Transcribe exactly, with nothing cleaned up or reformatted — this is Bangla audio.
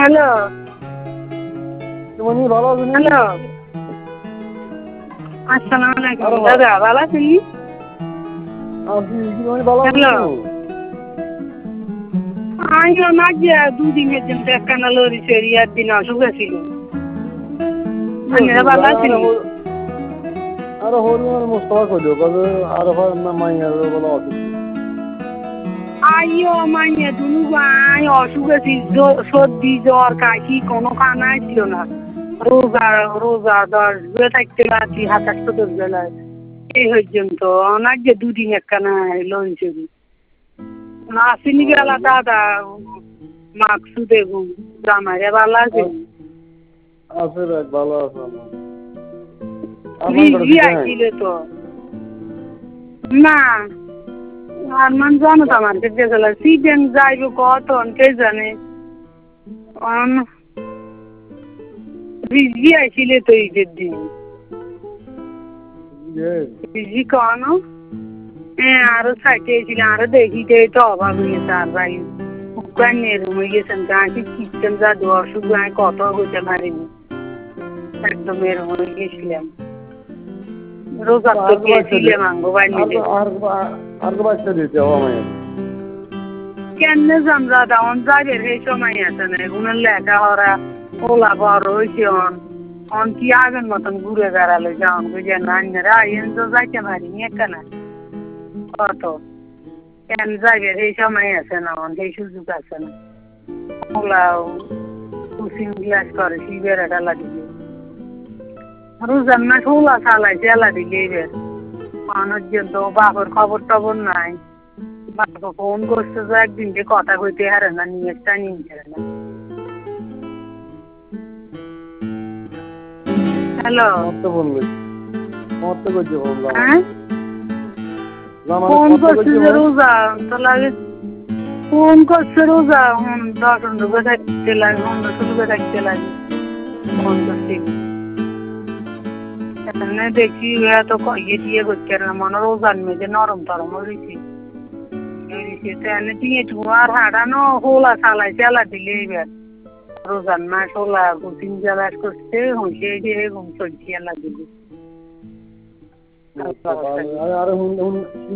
হ্যালো তুমি ভালো আছো? হ্যালো আসসালামু আলাইকুম দাদা ভালো আছেন? আপনি তুমি ভালো আছো? আমিও না গিয়া দুদিনের জন্য একখানা লরি সেরি একদিন অসুখ ছিল। আপনারা ভালো আছেন? আরে হরিয়ার মোস্তফা কইলো কবে আর না মাইয়ার বলা অসুখ। আইও মাইয়া দুনু ভাই অসুখ আছে, সর্দি জ্বর কাশি কোনো খানাই ছিল না। রোজা রোজা দশ বেলা থাকতে পারছি সাতাশ দশ বেলায় এই পর্যন্ত অনেক যে দুদিন একখানা লরি সেরি না আসেনি গেলা দাদা মাকসু দেখুন জামাইরে ভালো আছে? আছে রে ভালো আছে। রিজি আইছিল তো না আরমান জানো তো আমার কাছে গেল সিজন যাইব কত কে জানে অন রিজি আইছিল তো ঈদের দিন রিজি কোন হ্যাঁ আরো সাইটে ছিল আরো দেখিতে তো অভাব হয়েছে আর ভাই উকানের হয়ে গেছেন গাঁটি কিচেন যা অসুখ গায়ে কত হইতে পারিনি একদম এরম হয়ে গেছিলাম রোজা তো গেছিলাম আঙ্গো বাইরে আর বাচ্চা দিতে হবে কেন জামরা দাওন যাবে এই সময় আছে না উনার লেখা হরা ওলা বড় হয়েছে অন অন কি আগের মতন ঘুরে বেড়ালে যাওন বুঝে নান্যরা আইন তো যাইতে পারিনি একখানা কত কেন যাবে এই সময় আছে না অন সেই সুযোগ আছে না ওলা কুচিং গ্লাস করে শিবের ডালা দিলে রোজার না ওলা চালাইছে এলা দিলে এবার অনর্জন্ত বাপর খবর টবর নাই বাবা ফোন করছে তো একদিন যে কথা কইতে হারে না নিয়ে একটা নিয়ে না হ্যালো বললি হ্যাঁ ফোন করছে যে রোজা তো লাগে ফোন করছে রোজা হন দশ রুপে থাকতে লাগে পনেরো রুপে থাকতে লাগে ফোন করছি দেখি এত ইয়ে দিয়ে করতে না মনে রোজার মেঝে নরম টরম হয়েছি আর হাঁটানো হোলা চালাই চালা দিলে এবার রোজার মাস হোলা গুচিং জ্বালাস করছে হইছে যে ঘুম চলছি এলা দিলে